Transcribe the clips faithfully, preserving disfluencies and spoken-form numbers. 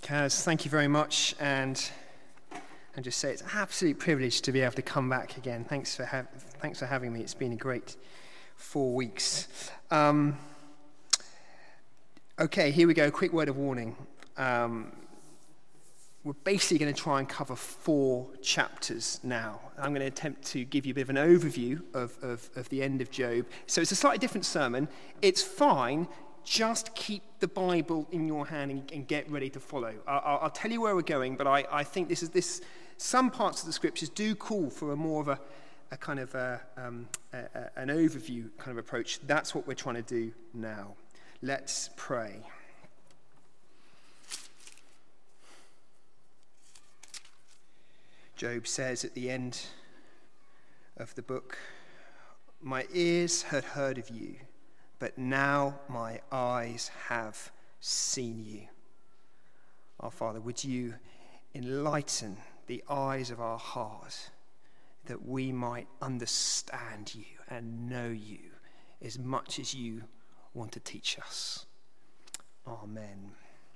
Kaz. Thank you very much, and and just say it's an absolute privilege to be able to come back again. Thanks for ha- thanks for having me. It's been a great four weeks. Um, okay, here we go. Quick word of warning. Um, we're basically going to try and cover four chapters now. I'm going to attempt to give you a bit of an overview of, of, of the end of Job. So it's a slightly different sermon. It's fine. Just keep the Bible in your hand and, and get ready to follow. I'll, I'll tell you where we're going, but I, I think this is this. Some parts of the scriptures do call for a more of a, a kind of a, um, a, a, an overview kind of approach. That's what we're trying to do now. Let's pray. Job says at the end of the book, "My ears had heard of you, but now my eyes have seen you." Our Father, would you enlighten the eyes of our heart that we might understand you and know you as much as you want to teach us. Amen.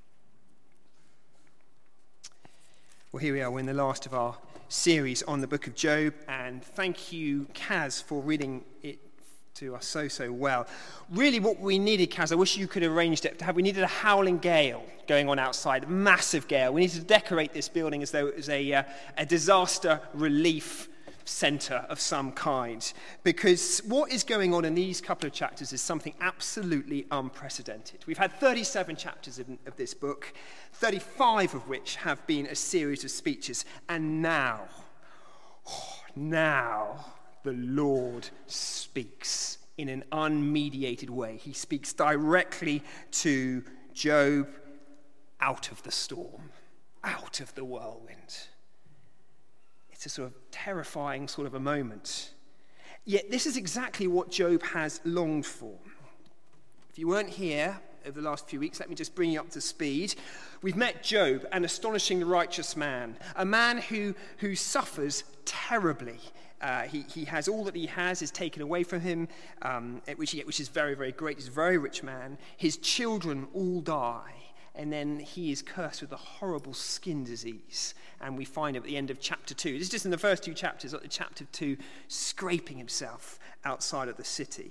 Well, here we are. We're in the last of our series on the book of Job, and thank you, Kaz, for reading it to us so, so well. Really what we needed, Kaz, I wish you could have arranged it to have, we needed a howling gale going on outside, a massive gale. We needed to decorate this building as though it was a, uh, a disaster relief centre of some kind, because what is going on in these couple of chapters is something absolutely unprecedented. We've had thirty-seven chapters of, of this book, thirty-five of which have been a series of speeches, and now, oh, now, the Lord speaks in an unmediated way. He speaks directly to Job out of the storm, out of the whirlwind. It's a sort of terrifying sort of a moment. Yet this is exactly what Job has longed for. If you weren't here over the last few weeks, let me just bring you up to speed. We've met Job, an astonishing righteous man, a man who, who suffers terribly. Uh, he, he has all that he has is taken away from him, um, which, he, which is very, very great. He's a very rich man. His children all die, and then he is cursed with a horrible skin disease. And we find it at the end of chapter two. This is just in the first two chapters, like chapter two, scraping himself outside of the city.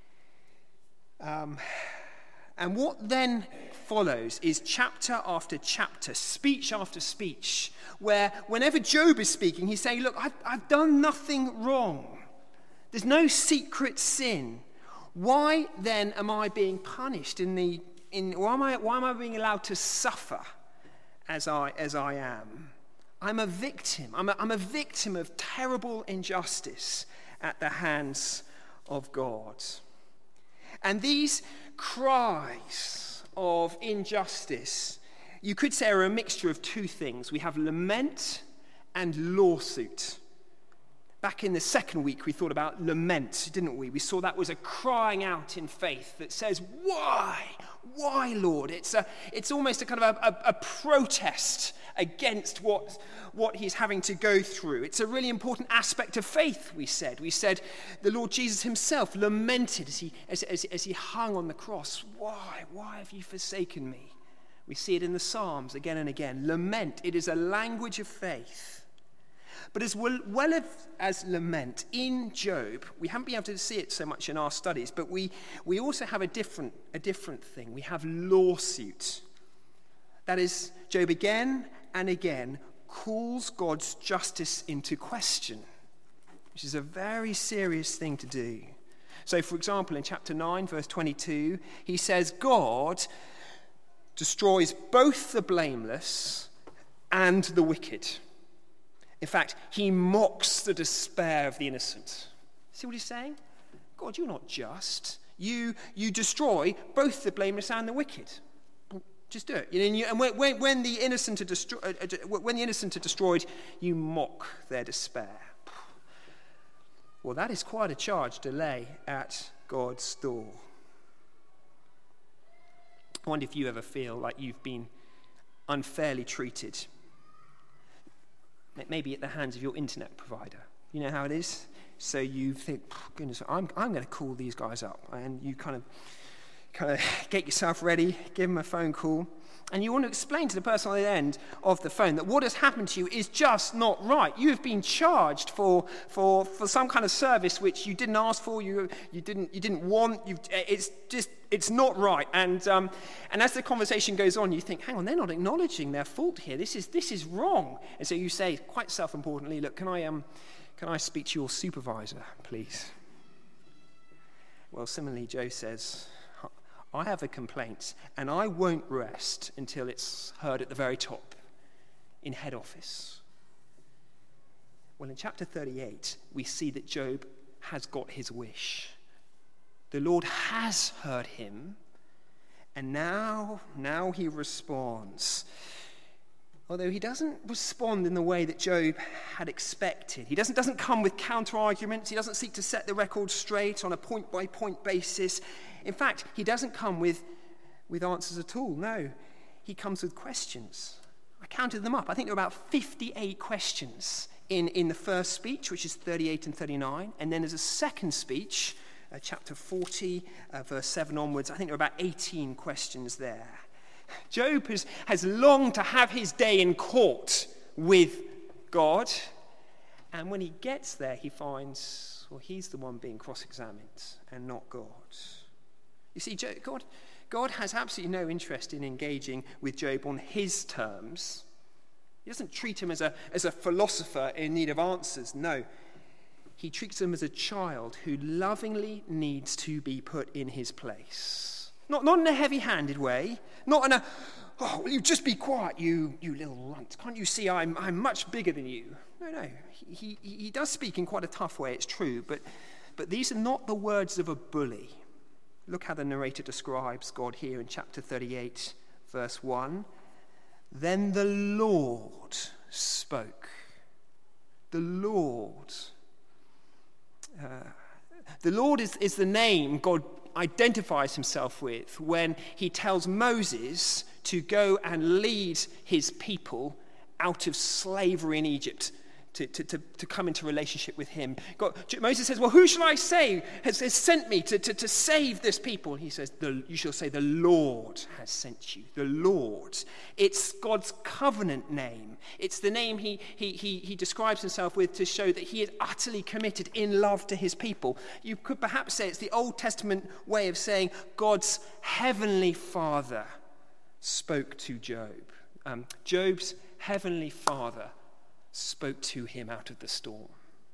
Um, and what then follows is chapter after chapter, speech after speech, where whenever Job is speaking, he's saying, look, I've, I've done nothing wrong. There's no secret sin. Why then am I being punished in the, in, why am I, why am I being allowed to suffer as I, as I am? I'm a victim. I'm a, I'm a victim of terrible injustice at the hands of God. And these cries of injustice, you could say, are a mixture of two things. We have lament and lawsuit. Back in the second week, we thought about lament, didn't we? We saw that was a crying out in faith that says, why? Why, Lord? It's a, it's almost a kind of a, a, a protest against what, what he's having to go through. It's a really important aspect of faith, we said. We said the Lord Jesus himself lamented as he, as, as, as he hung on the cross. Why? Why have you forsaken me? We see it in the Psalms again and again. Lament, it is a language of faith. But as well, well as, as lament in Job, we haven't been able to see it so much in our studies, but we, we also have a different, a different thing. We have lawsuit. That is, Job again and again calls God's justice into question, which is a very serious thing to do. So, for example, in chapter nine, verse twenty-two, he says, God destroys both the blameless and the wicked. In fact, he mocks the despair of the innocent. See what he's saying? God, you're not just. You, you destroy both the blameless and the wicked. Just do it. You know, and, you, and when, when, the innocent are destro- uh, when the innocent are destroyed, you mock their despair. Well, that is quite a charge to lay at God's door. I wonder if you ever feel like you've been unfairly treated. Maybe at the hands of your internet provider. You know how it is? So you think, goodness, I'm, I'm going to call these guys up. And you kind of kind of get yourself ready, give them a phone call. And you want to explain to the person on the end of the phone that what has happened to you is just not right. You have been charged for for, for some kind of service which you didn't ask for, you you didn't you didn't want. You've, it's just it's not right. And um, and as the conversation goes on, you think, hang on, they're not acknowledging their fault here. This is this is wrong. And so you say, quite self-importantly, look, can I um can I speak to your supervisor, please? Well, similarly, Joe says, I have a complaint, and I won't rest until it's heard at the very top, in head office. Well, in chapter thirty-eight, we see that Job has got his wish. The Lord has heard him, and now, now he responds. Although he doesn't respond in the way that Job had expected. He doesn't, doesn't come with counter-arguments. He doesn't seek to set the record straight on a point-by-point basis. In fact, he doesn't come with, with answers at all. No, he comes with questions. I counted them up. I think there were about fifty-eight questions in, in the first speech, which is thirty-eight and thirty-nine. And then there's a second speech, uh, chapter forty, uh, verse seven onwards. I think there are about eighteen questions there. Job has, has longed to have his day in court with God. And when he gets there, he finds, well, he's the one being cross-examined and not God. You see, Job, God, God has absolutely no interest in engaging with Job on his terms. He doesn't treat him as a, as a philosopher in need of answers. No, he treats him as a child who lovingly needs to be put in his place. Not, not in a heavy-handed way, not in a, oh, will you just be quiet, you you little runt. Can't you see I'm I'm much bigger than you? No, no. He, he, he does speak in quite a tough way, it's true, but, but these are not the words of a bully. Look how the narrator describes God here in chapter thirty-eight, verse one. Then the Lord spoke. The Lord. Uh, the Lord is, is the name God identifies himself with when he tells Moses to go and lead his people out of slavery in Egypt, to, to, to, to come into relationship with him. God, Moses says, well, who shall I say has, has sent me to, to, to save this people? He says, the, you shall say, the Lord has sent you. The Lord. It's God's covenant name. It's the name he, he, he, he describes himself with to show that he is utterly committed in love to his people. You could perhaps say it's the Old Testament way of saying God's heavenly Father spoke to Job. Um, Job's heavenly Father spoke to him out of the storm.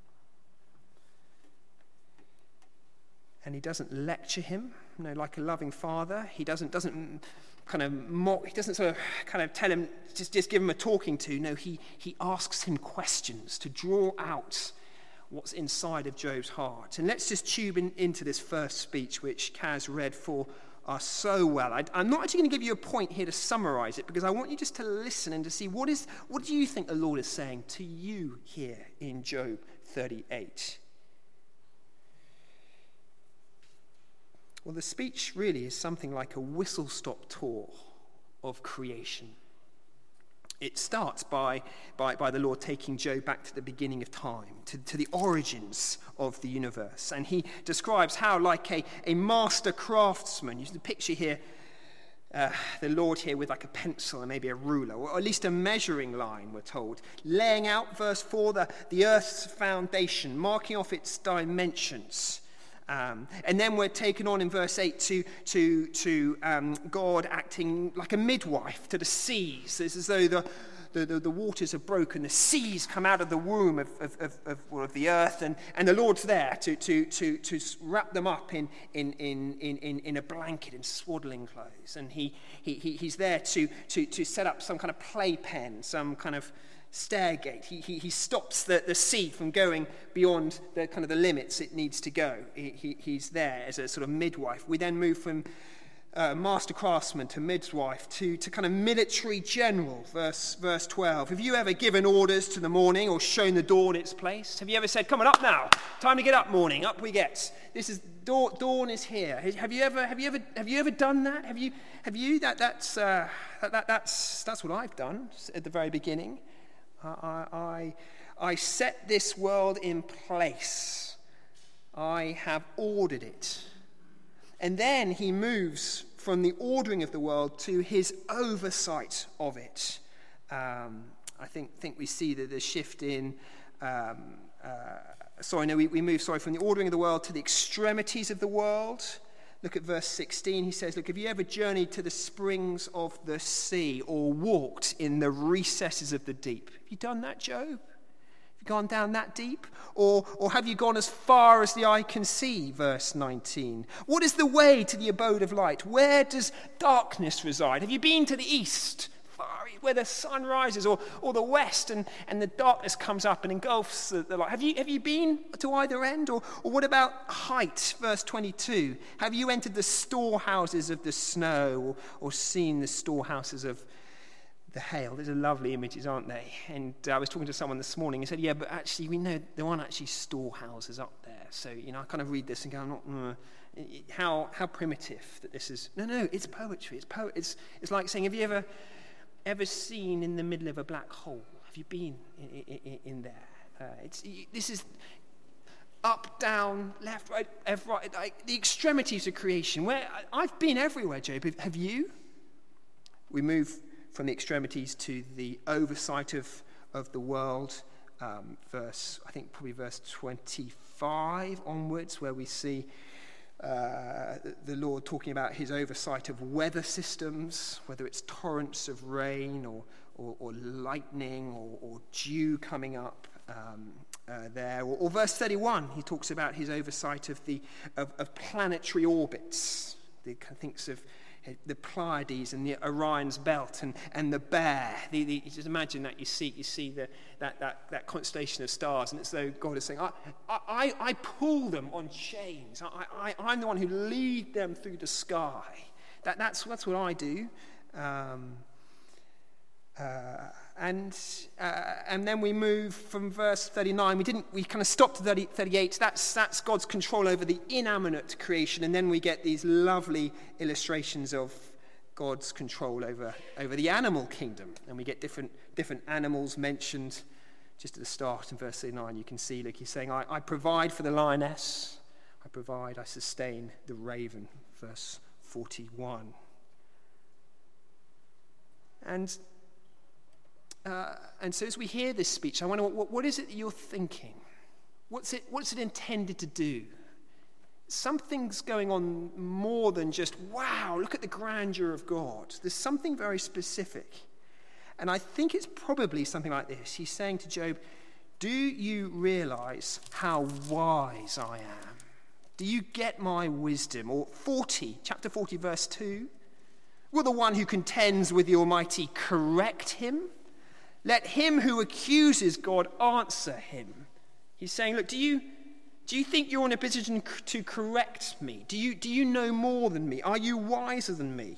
And he doesn't lecture him, you know, like a loving father. He doesn't doesn't kind of mock, he doesn't sort of kind of tell him, just, just give him a talking to. No, he, he asks him questions to draw out what's inside of Job's heart. And let's just tube in, into this first speech, which Kaz read for us so well. I, I'm not actually going to give you a point here to summarize it, because I want you just to listen and to see what is what do you think the Lord is saying to you here in Job thirty-eight. Well, the speech really is something like a whistle-stop tour of creation. It starts by, by, by the Lord taking Job back to the beginning of time, to, to the origins of the universe. And he describes how, like a, a master craftsman, you see the picture here, uh, the Lord here with like a pencil and maybe a ruler, or at least a measuring line, we're told, laying out, verse four, the, the earth's foundation, marking off its dimensions. Um, and then we're taken on in verse eight to, to, to um, God acting like a midwife to the seas. It's as though the, the, the, the waters are broken, the seas come out of the womb of, of, of, of, well, of the earth, and, and the Lord's there to, to, to, to wrap them up in, in, in, in, in a blanket, in swaddling clothes. And he, he, he's there to, to, to set up some kind of playpen, some kind of stairgate. He, he, he stops the, the sea from going beyond the kind of the limits it needs to go. He, he, he's there as a sort of midwife. We then move from uh, master craftsman to midwife to, to kind of military general, verse, verse twelve. Have you ever given orders to the morning or shown the dawn its place? Have you ever said, come on, up now, time to get up, morning, up we get. This is, dawn, dawn is here. Have you ever, have you ever, have you ever done that? Have you, have you, that, that's, uh, that, that, that's, that's what I've done at the very beginning. I, I, I set this world in place. I have ordered it. And then he moves from the ordering of the world to his oversight of it. Um, I think think we see that the shift in, um, uh, sorry, no, we, we move, sorry, from the ordering of the world to the extremities of the world. Look at verse sixteen. He says, look, have you ever journeyed to the springs of the sea or walked in the recesses of the deep? Have you done that, Job? Have you gone down that deep? Or, or have you gone as far as the eye can see? Verse nineteen. What is the way to the abode of light? Where does darkness reside? Have you been to the east, far where the sun rises, or, or the west, and, and the darkness comes up and engulfs the, the light? Have you, have you been to either end? Or, or what about height? Verse twenty-two. Have you entered the storehouses of the snow, or, or seen the storehouses of the hail? These are lovely images, aren't they? And uh, I was talking to someone this morning and said, yeah, but actually we know there aren't actually storehouses up there. So, you know, I kind of read this and go, I'm not, uh, how how primitive that this is. No, no, it's poetry. It's po- It's it's like saying, have you ever ever seen in the middle of a black hole? Have you been in, in, in there? Uh, it's this is up, down, left, right, left, right, like the extremities of creation. Where I've been everywhere, Job. Have you? We move from the extremities to the oversight of of the world. Um, verse, I think probably verse twenty-five onwards, where we see Uh, the Lord talking about his oversight of weather systems, whether it's torrents of rain or, or, or lightning or, or dew coming up um, uh, there. Or, or verse thirty-one, he talks about his oversight of the of, of planetary orbits. He thinks of the Pleiades and the Orion's belt and, and the Bear. The, the, just imagine that you see you see the, that, that, that constellation of stars, and it's as though God is saying, I, I, I pull them on chains. I, I, I'm the one who lead them through the sky. That, that's, that's what I do. Um, uh, and uh, and then we move from verse thirty-nine. We didn't. We kind of stopped at thirty, thirty-eight. That's that's God's control over the inanimate creation, and then we get these lovely illustrations of God's control over over the animal kingdom, and we get different different animals mentioned just at the start in verse thirty-nine. You can see, like he's saying, I, I provide for the lioness. I provide. I sustain the raven. Verse forty-one. And. Uh, and so as we hear this speech, I wonder, what, what is it that you're thinking? What's it, what's it intended to do? Something's going on more than just, wow, look at the grandeur of God. There's something very specific. And I think it's probably something like this. He's saying to Job, do you realize how wise I am? Do you get my wisdom? Or forty, chapter forty, verse two. Will the one who contends with the Almighty correct him? Let him who accuses God answer him. He's saying, look, do you do you think you're in a position to correct me? Do you do you know more than me? Are you wiser than me?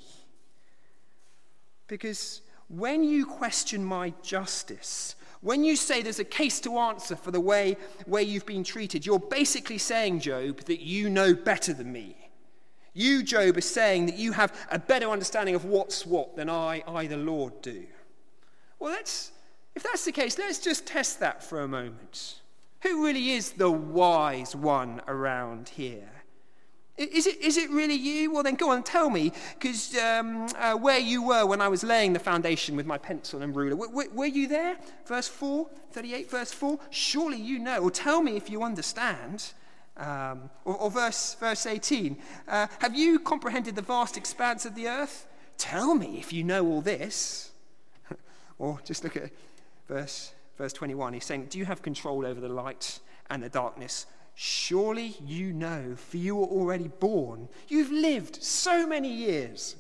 Because when you question my justice, when you say there's a case to answer for the way, way you've been treated, you're basically saying, Job, that you know better than me. You, Job, are saying that you have a better understanding of what's what than I, I the Lord, do. Well, let's, if that's the case, let's just test that for a moment. Who really is the wise one around here? Is it, is it really you? Well, then go on, tell me, because um, uh, where you were when I was laying the foundation with my pencil and ruler, w- w- were you there? Verse four, thirty-eight, verse four. Surely you know, or tell me if you understand. Um, or, or verse, verse eighteen. Uh, have you comprehended the vast expanse of the earth? Tell me if you know all this. Or just look at verse, verse twenty-one. He's saying, do you have control over the light and the darkness? Surely you know, for you were already born. You've lived so many years.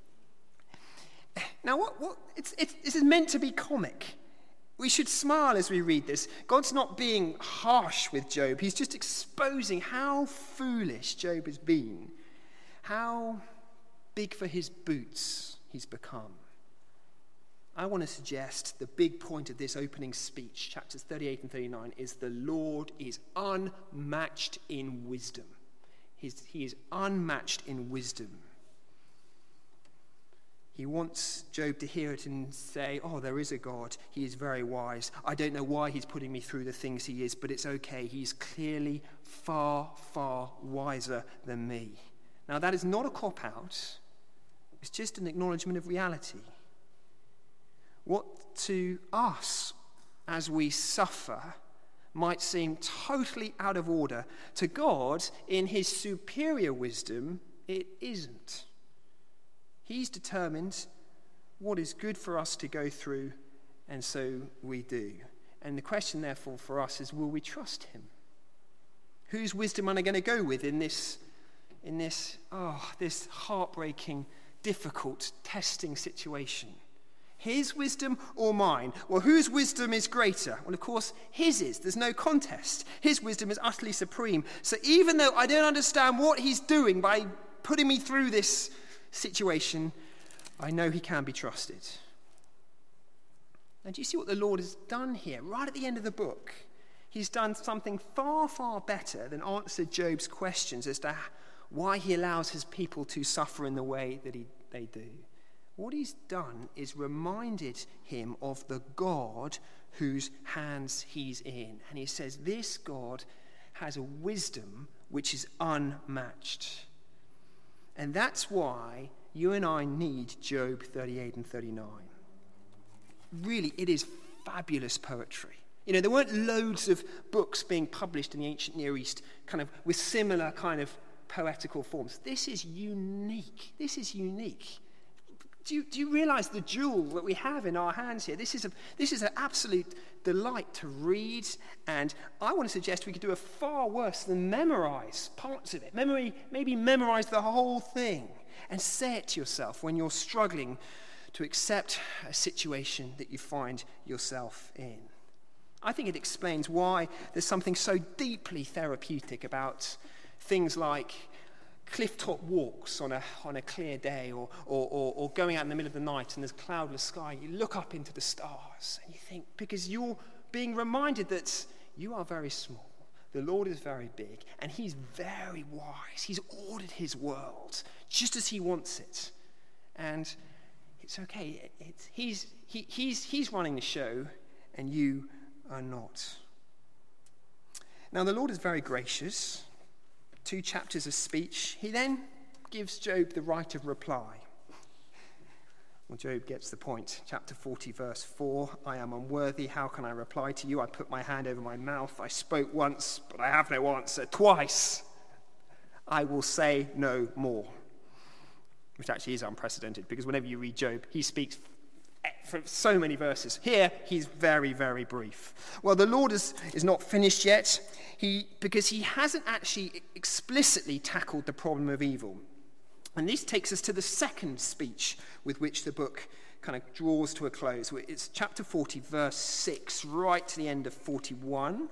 Now, what? What? It's, it's, this is meant to be comic. We should smile as we read this. God's not being harsh with Job. He's just exposing how foolish Job has been, how big for his boots he's become. I want to suggest the big point of this opening speech, chapters thirty-eight and thirty-nine, is the Lord is unmatched in wisdom. He's, he is unmatched in wisdom. He wants Job to hear it and say, oh, there is a God. He is very wise. I don't know why he's putting me through the things he is, but it's okay. He's clearly far, far wiser than me. Now, that is not a cop-out. It's just an acknowledgement of reality. What to us, as we suffer, might seem totally out of order, to God, in his superior wisdom, it isn't. He's determined what is good for us to go through, and so we do. And the question, therefore, for us is, will we trust him? Whose wisdom am I going to go with in this, in this, oh, this heartbreaking, difficult, testing situation? His wisdom or mine? Well, whose wisdom is greater? Well, of course, his is. There's no contest. His wisdom is utterly supreme. So even though I don't understand what he's doing by putting me through this situation, I know he can be trusted. And do you see what the Lord has done here? Right at the end of the book, he's done something far, far better than answer Job's questions as to why he allows his people to suffer in the way that he, they do. What he's done is reminded him of the God whose hands he's in. And he says, this God has a wisdom which is unmatched. And that's why you and I need Job thirty-eight and thirty-nine. Really, it is fabulous poetry. You know, there weren't loads of books being published in the ancient Near East kind of with similar kind of poetical forms. This is unique. This is unique. Do you, do you realize the jewel that we have in our hands here? This is, a, this is an absolute delight to read, and I want to suggest we could do a far worse than memorize parts of it. Memory, maybe memorize the whole thing and say it to yourself when you're struggling to accept a situation that you find yourself in. I think it explains why there's something so deeply therapeutic about things like cliff-top walks on a on a clear day, or, or, or, or going out in the middle of the night and there's cloudless sky. You look up into the stars and you think, because you're being reminded that you are very small. The Lord is very big and he's very wise. He's ordered his world just as he wants it. And it's okay. It's, he's, he, he's, he's running the show and you are not. Now, the Lord is very gracious. Two chapters of speech. He then gives Job the right of reply. Well, Job gets the point. Chapter forty, verse four. I am unworthy. How can I reply to you? I put my hand over my mouth. I spoke once, but I have no answer. Twice, I will say no more. Which actually is unprecedented, because whenever you read Job, he speaks for so many verses. Here, he's very, very brief. Well, the Lord is, is not finished yet, he, because he hasn't actually explicitly tackled the problem of evil. And this takes us to the second speech with which the book kind of draws to a close. It's chapter forty, verse six, right to the end of forty-one.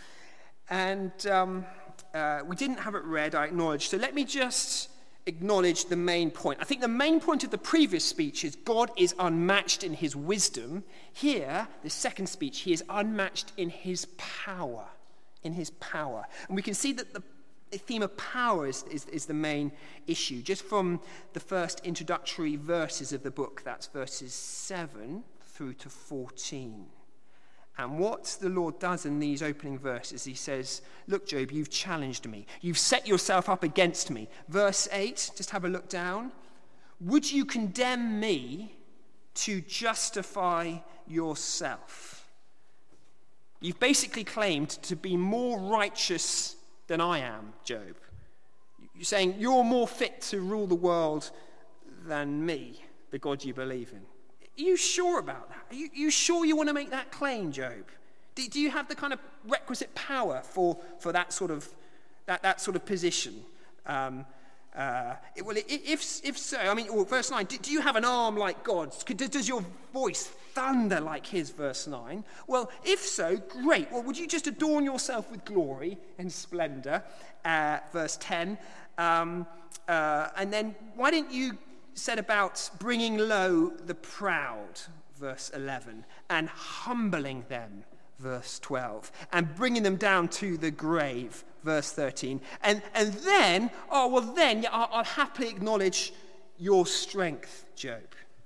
And um, uh, we didn't have it read, I acknowledge. So let me just acknowledge the main point. I think the main point of the previous speech is God is unmatched in his wisdom. Here, the second speech, he is unmatched in his power. In his power. And we can see that the theme of power is, is, is the main issue. Just from the first introductory verses of the book, that's verses seven through to fourteen. And what the Lord does in these opening verses, he says, look, Job, you've challenged me. You've set yourself up against me. Verse eight, just have a look down. Would you condemn me to justify yourself? You've basically claimed to be more righteous than I am, Job. You're saying you're more fit to rule the world than me, the God you believe in. Are you sure about that? Are you, you sure you want to make that claim, Job? Do, do you have the kind of requisite power for, for that sort of that, that sort of position? Um, uh, it, well, if if so, I mean, well, verse nine. Do, do you have an arm like God's? Does your voice thunder like his? Verse nine. Well, if so, great. Well, would you just adorn yourself with glory and splendor? Uh, verse ten. Um, uh, and then why didn't you said about bringing low the proud, verse eleven, and humbling them, verse twelve, and bringing them down to the grave, verse thirteen. And, and then, oh, well then, I'll, I'll happily acknowledge your strength, Job.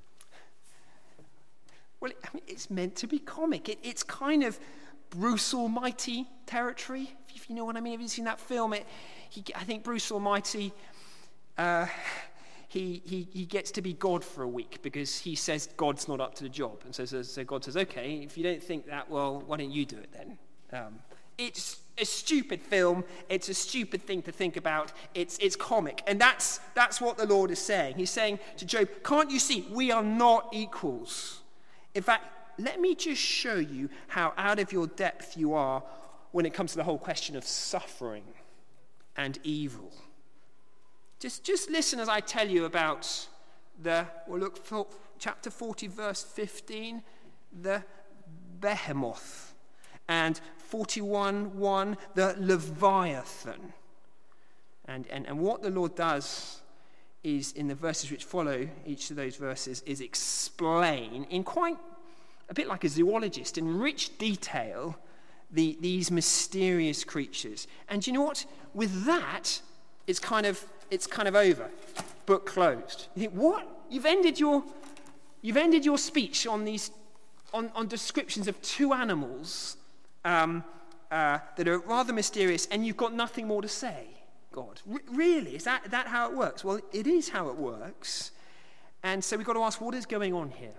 Well, I mean, it's meant to be comic. It, it's kind of Bruce Almighty territory, if you know what I mean. Have you seen that film? It, he, I think Bruce Almighty... Uh, he, he, he gets to be God for a week because he says God's not up to the job. And so, so, so God says, okay, if you don't think that, well, why don't you do it then? Um, it's a stupid film. It's a stupid thing to think about. It's, it's comic. And that's, that's what the Lord is saying. He's saying to Job, can't you see, we are not equals. In fact, let me just show you how out of your depth you are when it comes to the whole question of suffering and evil. Just, just listen as I tell you about the, well, look, for chapter forty, verse fifteen, the behemoth, and forty-one, one, the Leviathan. And, and, and what the Lord does is, in the verses which follow each of those verses, is explain in quite a bit like a zoologist, in rich detail, the, these mysterious creatures. And you know what? With that, it's kind of it's kind of over. Book closed. You think, what? You've ended your you've ended your speech on these on, on descriptions of two animals um, uh, that are rather mysterious, and you've got nothing more to say. God, R- really? Is that that how it works? Well, it is how it works. And so we've got to ask, what is going on here?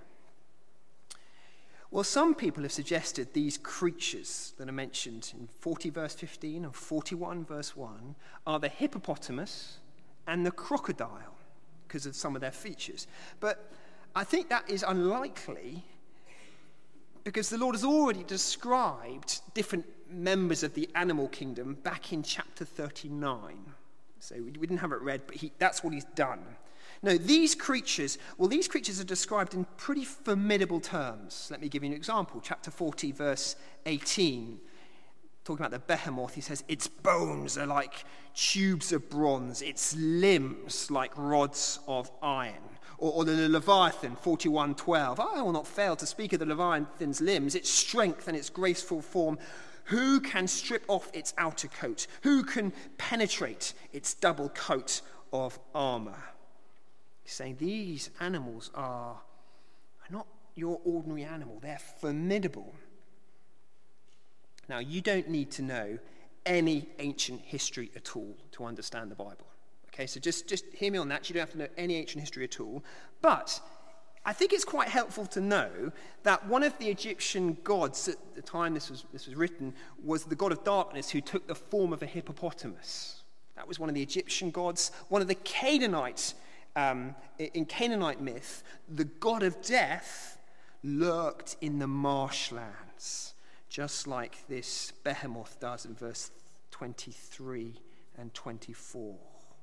Well, some people have suggested these creatures that are mentioned in forty verse fifteen and forty-one verse one are the hippopotamus and the crocodile because of some of their features. But I think that is unlikely because the Lord has already described different members of the animal kingdom back in chapter thirty-nine. So we didn't have it read, but he, that's what he's done. No, these creatures, well, these creatures are described in pretty formidable terms. Let me give you an example. Chapter forty, verse eighteen, talking about the behemoth, he says, its bones are like tubes of bronze, its limbs like rods of iron. Or, or the Leviathan, forty-one, twelve, I will not fail to speak of the Leviathan's limbs, its strength and its graceful form. Who can strip off its outer coat? Who can penetrate its double coat of armor? He's saying these animals are, are not your ordinary animal. They're formidable. Now, you don't need to know any ancient history at all to understand the Bible. Okay, so just, just hear me on that. You don't have to know any ancient history at all. But I think it's quite helpful to know that one of the Egyptian gods at the time this was, this was written was the god of darkness who took the form of a hippopotamus. That was one of the Egyptian gods. One of the Canaanites Um, in Canaanite myth, the god of death lurked in the marshlands, just like this behemoth does in verse twenty-three and twenty-four.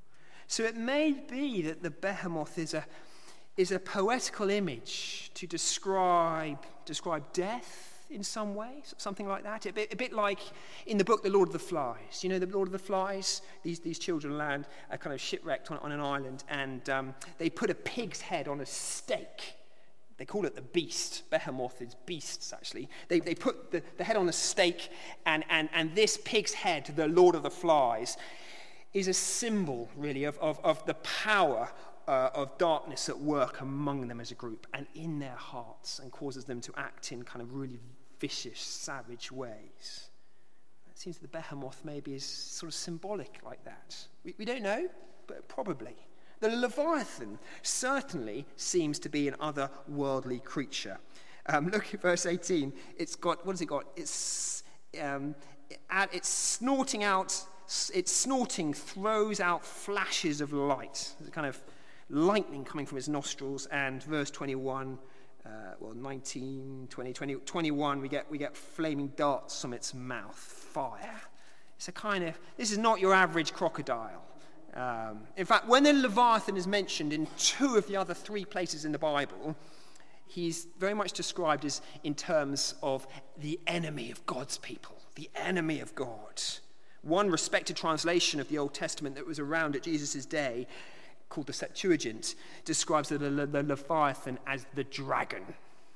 So it may be that the behemoth is a is a poetical image to describe describe death in some way, something like that. A bit, a bit like in the book The Lord of the Flies. You know the Lord of the Flies? These these children land are kind of shipwrecked on, on an island, and um, they put a pig's head on a stake. They call it the beast. Behemoth is beasts, actually. They they put the, the head on a stake, and, and, and this pig's head, the Lord of the Flies, is a symbol, really, of, of, of the power Uh, of darkness at work among them as a group and in their hearts, and causes them to act in kind of really vicious, savage ways. It seems that the behemoth maybe is sort of symbolic like that. We, we don't know, but probably. The Leviathan certainly seems to be an otherworldly creature. Um, look at verse eighteen. It's got, what has it got? It's, um, it's snorting out, its snorting throws out flashes of light. It's kind of lightning coming from his nostrils. And verse twenty-one, uh, well, nineteen, twenty, twenty, twenty-one, we get we get flaming darts from its mouth, fire. It's a kind of, this is not your average crocodile. Um, in fact, when the Leviathan is mentioned in two of the other three places in the Bible, he's very much described as in terms of the enemy of God's people, the enemy of God. One respected translation of the Old Testament that was around at Jesus' day, called the Septuagint, describes the, the, the Leviathan as the dragon.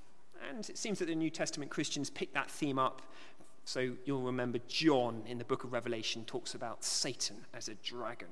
And it seems that the New Testament Christians pick that theme up. So you'll remember John in the book of Revelation talks about Satan as a dragon.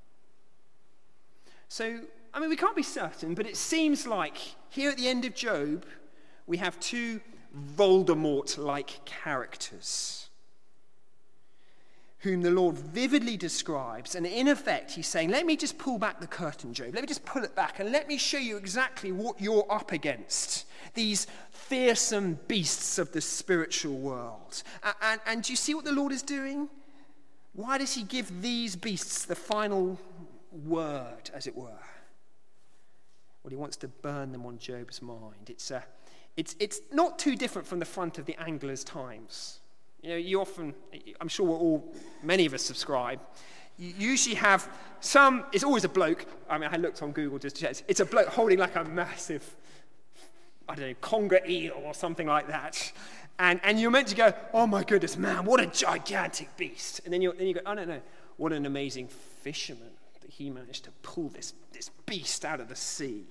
So, I mean, we can't be certain, but it seems like here at the end of Job, we have two Voldemort-like characters. whom the Lord vividly describes. And in effect, he's saying, let me just pull back the curtain, Job. Let me just pull it back and let me show you exactly what you're up against. These fearsome beasts of the spiritual world. And, and, and do you see what the Lord is doing? Why does he give these beasts the final word, as it were? Well, he wants to burn them on Job's mind. It's, a, it's, it's not too different from the front of the Angler's Times. You know, you often, I'm sure we're all, many of us subscribe. You usually have some, it's always a bloke. I mean, I looked on Google just to check. It's a bloke holding like a massive, I don't know, conger eel or something like that. And and you're meant to go, oh my goodness, man, what a gigantic beast. And then you then you go, oh no, no, what an amazing fisherman that he managed to pull this, this beast out of the sea.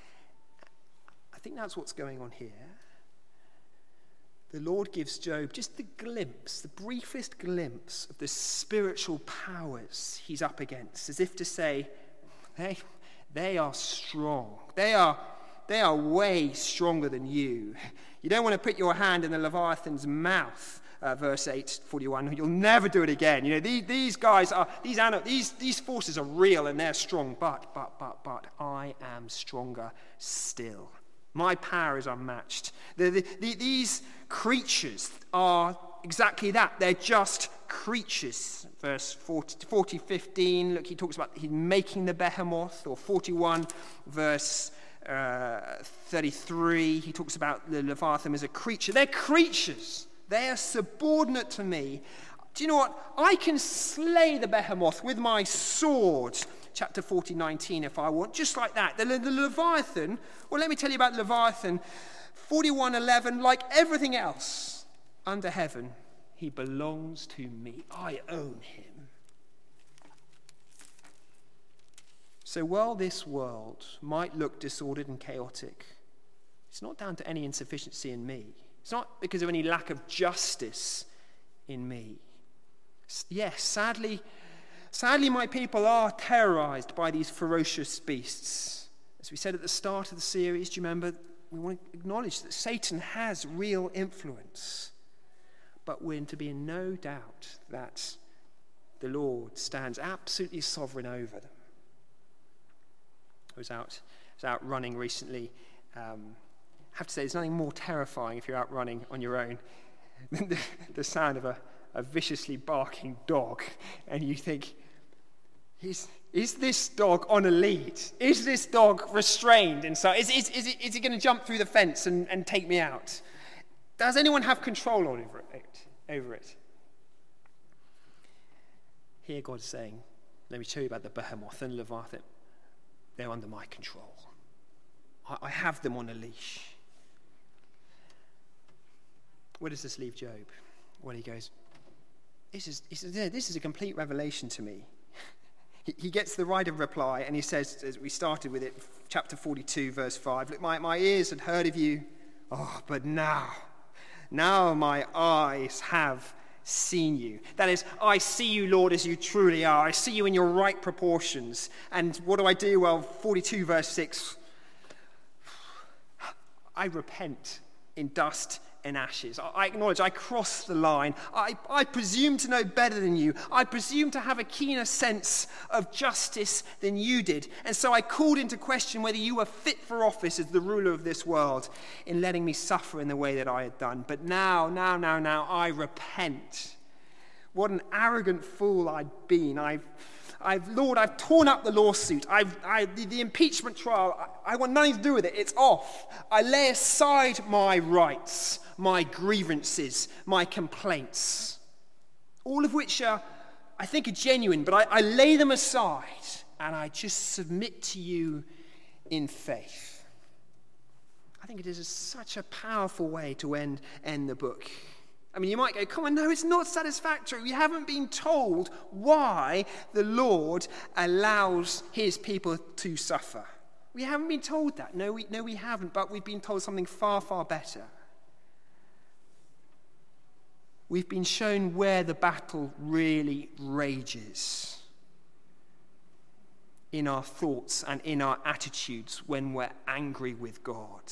I think that's what's going on here. The Lord gives Job just the glimpse, the briefest glimpse of the spiritual powers he's up against, as if to say, they, they are strong. They are, they are way stronger than you. You don't want to put your hand in the Leviathan's mouth, uh, verse eight forty-one. You'll never do it again. You know, these, these guys are, these, these, these forces are real and they're strong, but, but, but, but, I am stronger still. My power is unmatched. The, the, the, these creatures are exactly that. They're just creatures. Verse forty, forty, fifteen, look, he talks about he's making the behemoth, or forty-one, verse uh, thirty-three, he talks about the Leviathan as a creature. They're creatures. They are subordinate to me. Do you know what? I can slay the behemoth with my sword. Chapter forty, nineteen, if I want, just like that. The, the Leviathan, well, let me tell you about Leviathan. forty-one eleven, like everything else under heaven, he belongs to me. I own him. So while this world might look disordered and chaotic, it's not down to any insufficiency in me. It's not because of any lack of justice in me. Yes, sadly, Sadly, my people are terrorized by these ferocious beasts. As we said at the start of the series, do you remember? We want to acknowledge that Satan has real influence. But we're to be in no doubt that the Lord stands absolutely sovereign over them. I was out, I was out running recently. Um, I have to say, there's nothing more terrifying if you're out running on your own than the, the sound of a, a viciously barking dog. And you think, Is, is this dog on a lead? Is this dog restrained inside? Is, is, is, it, is he going to jump through the fence and, and take me out? Does anyone have control over it, over it? Here God's saying, let me tell you about the behemoth and Leviathan. They're under my control. I, I have them on a leash. Where does this leave Job? Well, he goes, this is, he says, this is a complete revelation to me. He gets the right of reply, and he says, as we started with it, chapter forty-two, verse five, look, my, my ears had heard of you, oh, but now, now my eyes have seen you. That is, I see you, Lord, as you truly are. I see you in your right proportions. And what do I do? Well, forty-two, verse six, I repent in dust and ashes. I acknowledge I crossed the line. I, I presume to know better than you. I presume to have a keener sense of justice than you did. And so I called into question whether you were fit for office as the ruler of this world in letting me suffer in the way that I had done. But now, now, now, now, I repent. What an arrogant fool I'd been. I've I've, Lord, I've torn up the lawsuit. I've, I, the, the impeachment trial, I, I want nothing to do with it. It's off. I lay aside my rights, my grievances, my complaints, all of which are, I think, are genuine, but I, I lay them aside and I just submit to you in faith. I think it is a, such a powerful way to end, end the book. I mean, you might go, come on, no, it's not satisfactory. We haven't been told why the Lord allows his people to suffer. We haven't been told that. No, we, no, we haven't, but we've been told something far, far better. We've been shown where the battle really rages. In our thoughts and in our attitudes when we're angry with God.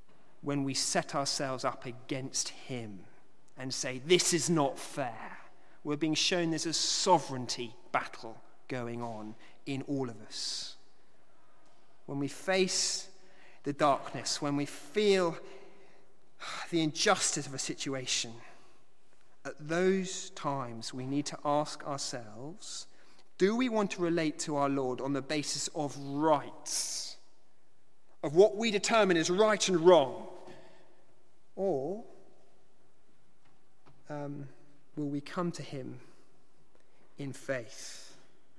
When we set ourselves up against him and say, this is not fair. we're being shown there's a sovereignty battle going on in all of us. When we face the darkness, when we feel the injustice of a situation, at those times we need to ask ourselves, do we want to relate to our Lord on the basis of rights, of what we determine is right and wrong? Or um, will we come to him in faith,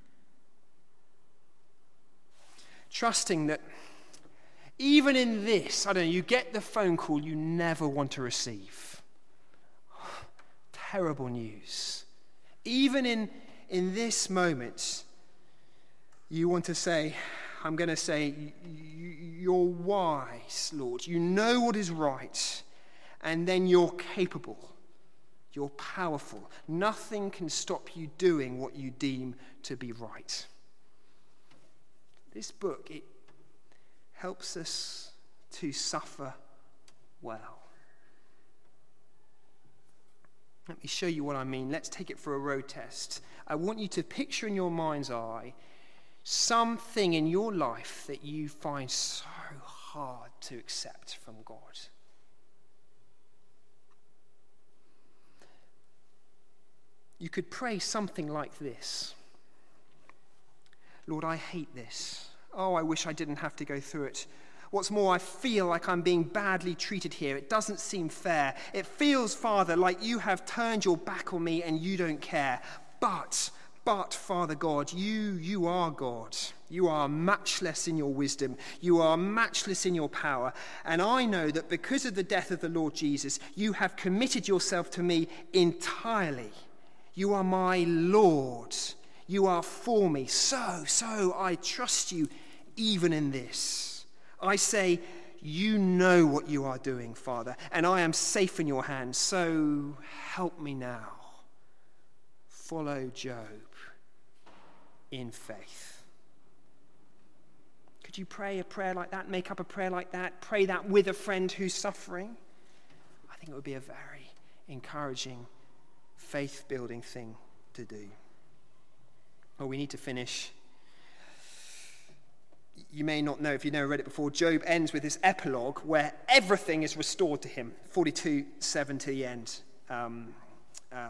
trusting that even in this, I don't know, you get the phone call you never want to receive. Terrible news. Even in, in this moment, you want to say, I'm going to say, you're wise, Lord. You know what is right. And then you're capable. You're powerful. Nothing can stop you doing what you deem to be right. This book, it helps us to suffer well. Let me show you what I mean. Let's take it for a road test. I want you to picture in your mind's eye something in your life that you find so hard to accept from God. You could pray something like this. Lord, I hate this. Oh, I wish I didn't have to go through it. What's more, I feel like I'm being badly treated here. It doesn't seem fair. It feels, Father, like you have turned your back on me and you don't care. But, but, Father God, you, you are God. You are matchless in your wisdom. You are matchless in your power. And I know that because of the death of the Lord Jesus, you have committed yourself to me entirely. You are my Lord. You are for me. So, so I trust you even in this. I say, you know what you are doing, Father, and I am safe in your hands. So help me now. Follow Job in faith. Could you pray a prayer like that? Make up a prayer like that? Pray that with a friend who's suffering? I think it would be a very encouraging, faith-building thing to do. Well, we need to finish. You may not know, if you've never read it before, Job ends with this epilogue where everything is restored to him. forty-two seven to the end. Um, uh,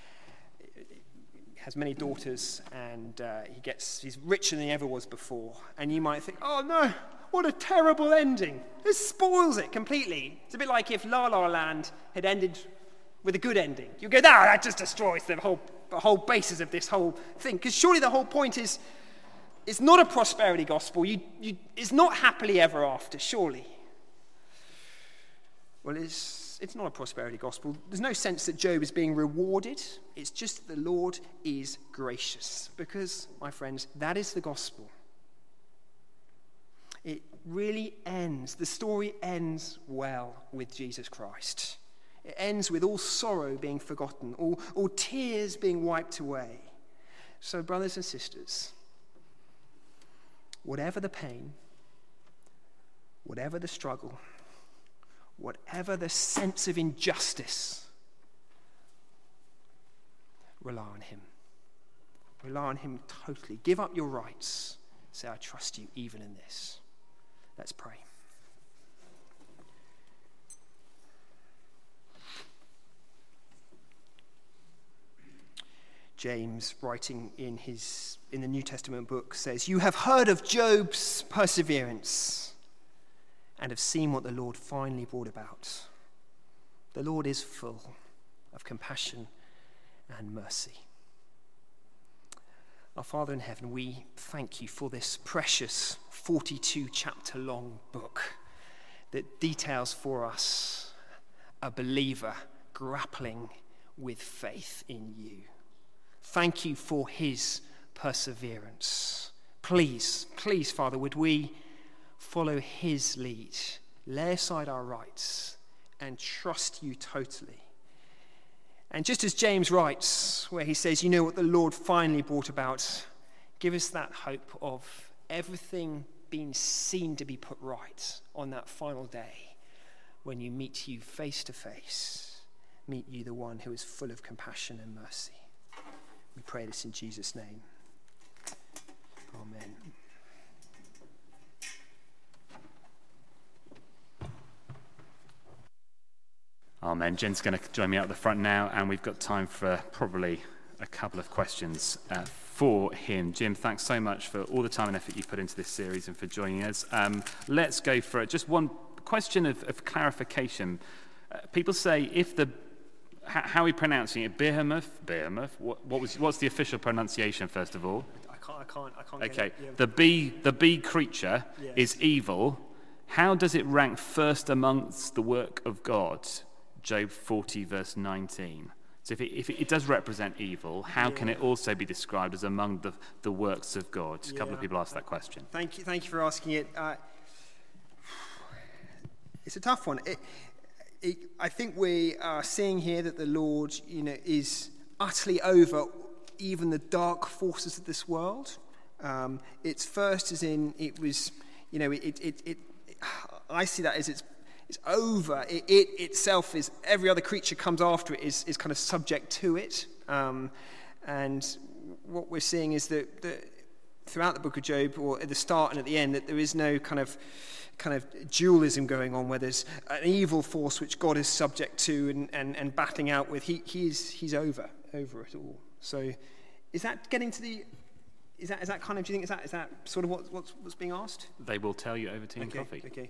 has many daughters, and uh, he gets he's richer than he ever was before. And you might think, oh no, what a terrible ending. This spoils it completely. It's a bit like if La La Land had ended with a good ending. You go, no, that just destroys the whole the whole basis of this whole thing. Because surely the whole point is, it's not a prosperity gospel. You, you, it's not happily ever after, surely. Well, it's, it's not a prosperity gospel. There's no sense that Job is being rewarded. It's just that the Lord is gracious. Because, my friends, that is the gospel. It really ends, the story ends well with Jesus Christ. It ends with all sorrow being forgotten, all, all tears being wiped away. So, brothers and sisters, whatever the pain, whatever the struggle, whatever the sense of injustice, rely on him. Rely on him totally. Give up your rights. Say, I trust you even in this. Let's pray. James, writing in his in the New Testament book, says, you have heard of Job's perseverance and have seen what the Lord finally brought about. The Lord is full of compassion and mercy. Our Father in heaven, we thank you for this precious forty-two chapter long book that details for us a believer grappling with faith in you. Thank you for his perseverance. Please, please, Father, would we follow his lead, lay aside our rights, and trust you totally. And just as James writes, where he says, you know what the Lord finally brought about, give us that hope of everything being seen to be put right on that final day when you meet you face to face, meet you the one who is full of compassion and mercy. We pray this in Jesus' name. Amen. Amen. Jen's going to join me out the front now, and we've got time for probably a couple of questions uh, for him. Jim, thanks so much for all the time and effort you put into this series and for joining us. Um, let's go for it. Just one question of, of clarification. Uh, people say if the how, how are we pronouncing it? Behemoth? Behemoth? What, what was what's the official pronunciation first of all? I can't. I can't. I can't. Okay. Get it. Yeah. The bee the bee creature Yes. is evil. How does it rank first amongst the work of God? Job forty, verse nineteen. So if it, if it does represent evil, how yeah. can it also be described as among the, the works of God? A couple yeah. of people asked that question. Thank you, thank you for asking it. Uh, it's a tough one. It, it, I think we are seeing here that the Lord, you know, is utterly over even the dark forces of this world. Um, it's first as in it was, you know, it, it, it, it I see that as it's It's over. It, it itself is, every other creature comes after it is, is kind of subject to it. Um, and what we're seeing is that, that throughout the book of Job, or at the start and at the end, that there is no kind of kind of dualism going on where there's an evil force which God is subject to and, and, and battling out with. He, he is, he's over, over it all. So is that getting to the... Is that, is that kind of, do you think, is that, is that sort of what, what's, what's being asked? They will tell you over tea and okay, coffee. Okay.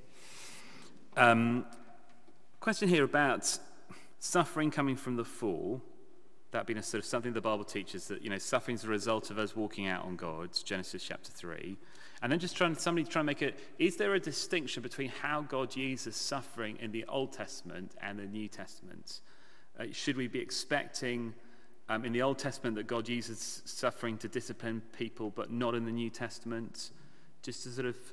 Um, question here about suffering coming from the fall. That being a sort of something the Bible teaches, that, you know, suffering is a result of us walking out on God, Genesis chapter three. And then just trying, somebody trying to make it, is there a distinction between how God uses suffering in the Old Testament and the New Testament? Uh, should we be expecting um, in the Old Testament that God uses suffering to discipline people, but not in the New Testament? Just to sort of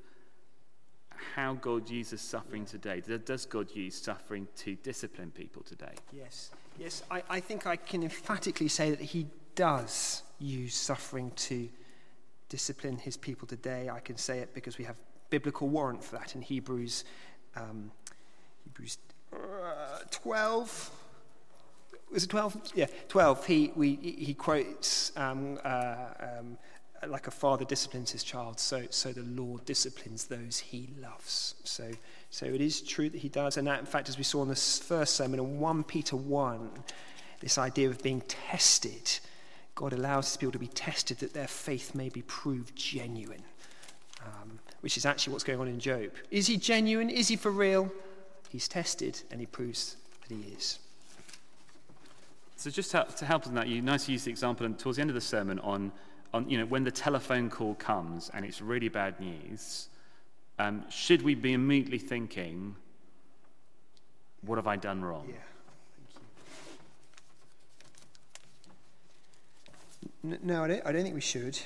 how God uses suffering today. Does God use suffering to discipline people today? Yes, yes. I, I think I can emphatically say that he does use suffering to discipline his people today. I can say it because we have biblical warrant for that in Hebrews, um, Hebrews uh, twelve. Was it twelve? Yeah, twelve. He we he quotes um, uh, um, like a father disciplines his child, so so the Lord disciplines those he loves. So so it is true that he does, and that, in fact, as we saw in this first sermon in First Peter one, this idea of being tested. God allows his people to be tested that their faith may be proved genuine, um, which is actually what's going on in Job. Is he genuine? Is he for real? He's tested, and he proves that he is. So just to, to help us in that, you nicely used the example and towards the end of the sermon on On, you know, when the telephone call comes and it's really bad news, um, should we be immediately thinking, what have I done wrong? Yeah, thank you. No, I don't, I don't think we should.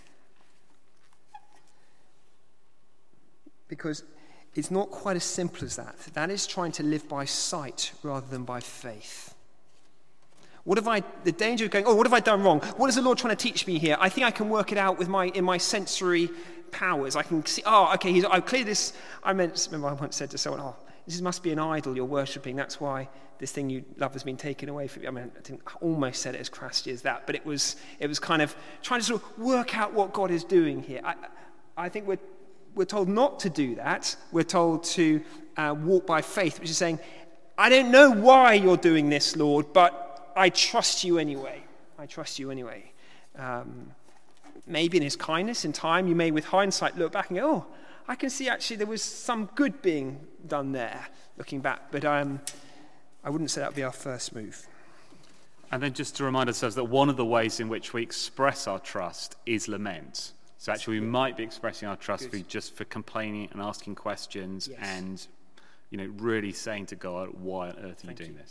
Because it's not quite as simple as that. That is trying to live by sight rather than by faith. What have I, the danger of going, oh, what have I done wrong? What is the Lord trying to teach me here? I think I can work it out with my, in my sensory powers. I can see, oh, okay, he's, I've cleared this. I meant, remember I once said to someone, oh, this must be an idol you're worshipping. That's why this thing you love has been taken away from you. I mean, I didn't I almost said it as crassly as that, but it was, it was kind of trying to sort of work out what God is doing here. I, I think we're, we're told not to do that. We're told to uh, walk by faith, which is saying, I don't know why you're doing this, Lord, but I trust you anyway. I trust you anyway. Um, maybe in his kindness, in time, you may, with hindsight, look back and go, oh, I can see actually there was some good being done there, looking back. But um, I wouldn't say that would be our first move. And then just to remind ourselves that one of the ways in which we express our trust is lament. So actually we might be expressing our trust for just for complaining and asking questions yes. and, you know, really saying to God, why on earth are you Thank doing you. this?